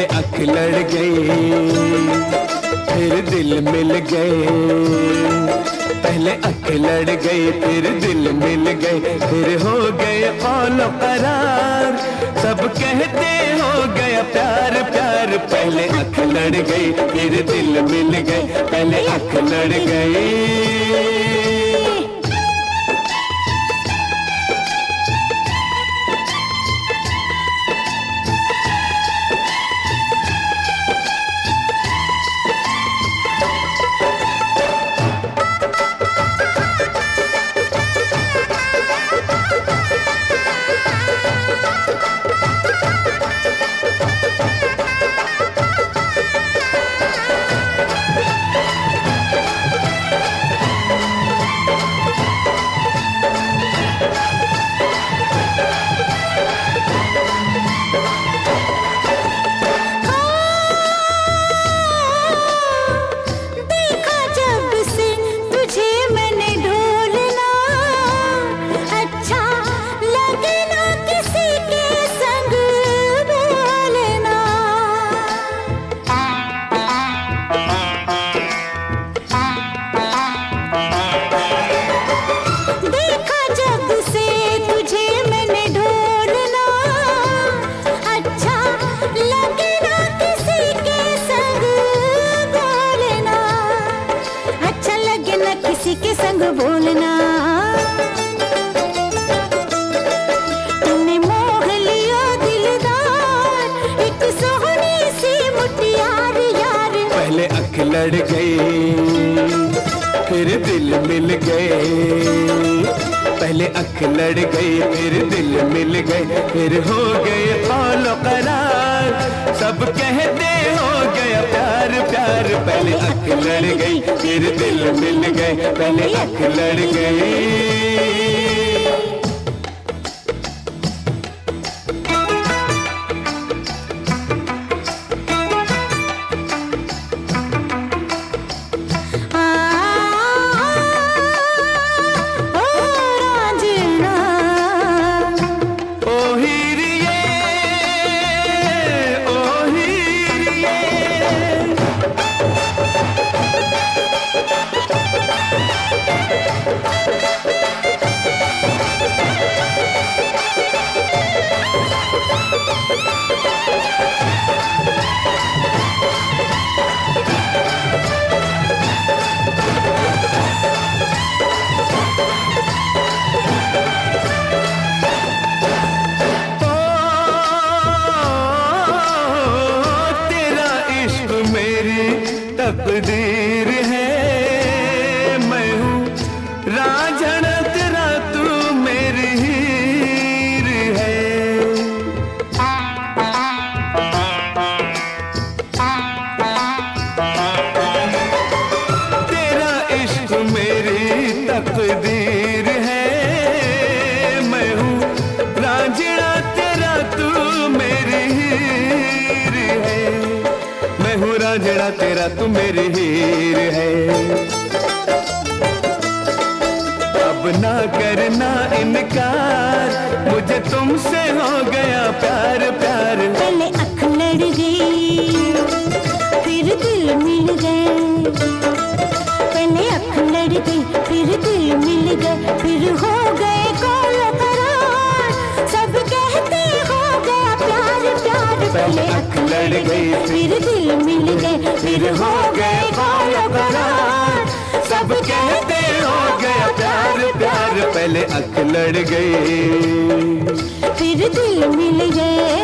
पहले अख लड़ गई फिर दिल मिल गए, पहले अख लड़ गई फिर दिल मिल गए, फिर हो गए औलो करार, सब कहते हो गया प्यार प्यार। पहले अख लड़ गई फिर दिल मिल गए, पहले अख लड़ गई। बोलना तूने मोह लिया दिलदार, एक सोहनी सी मुटियार यार। पहले अख लड़ गई फिर दिल मिल गए, पहले अख लड़ गई फिर दिल मिल गए, फिर हो गए औलो करार, सब कहते हो गया प्यार प्यार। पहले अख लड़ गई फिर दिल मिल गए, पहले अख लड़ गई। तकदीर है, मैं हूँ रांझण तेरा, तू मेरी हीर है। तेरा इश्क मेरी तकदीर है, मैं हूँ रांझणा तेरा, तू मेरी हीर है। मैं हूँ रांझणा तेरा, तू मेरी हीर है। अब ना करना इनकार, मुझे तुमसे हो गया प्यार प्यार। पहले अख लड़ गई फिर दिल मिल गए, पहले अख लड़ गई फिर दिल मिल गए, फिर हो गए कौलो करार, सब कहते हो गया प्यार प्यार। पहले अख लड़ गई फिर दिल मिल गए, फिर हो गए कौलो करार, सब कहते हो गया प्यार प्यार। पहले अख लड़ गई फिर दिल मिल गए।